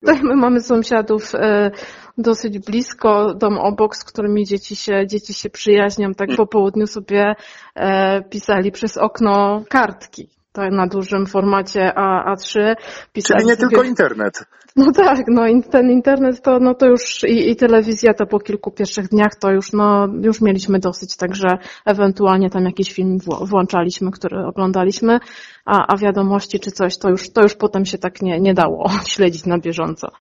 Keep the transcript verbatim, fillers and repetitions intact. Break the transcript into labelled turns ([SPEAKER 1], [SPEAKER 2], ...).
[SPEAKER 1] tutaj my mamy sąsiadów dosyć blisko, dom obok, z którymi dzieci się, dzieci się przyjaźnią, tak po południu sobie pisali przez okno kartki. Tak, na dużym formacie A, A3.
[SPEAKER 2] Czyli nie sobie... tylko internet.
[SPEAKER 1] No tak, no ten internet to, no to już i, i telewizja to po kilku pierwszych dniach to już, no, już mieliśmy dosyć, także ewentualnie tam jakiś film włączaliśmy, który oglądaliśmy, a, a wiadomości czy coś to już, to już potem się tak nie, nie dało śledzić na bieżąco.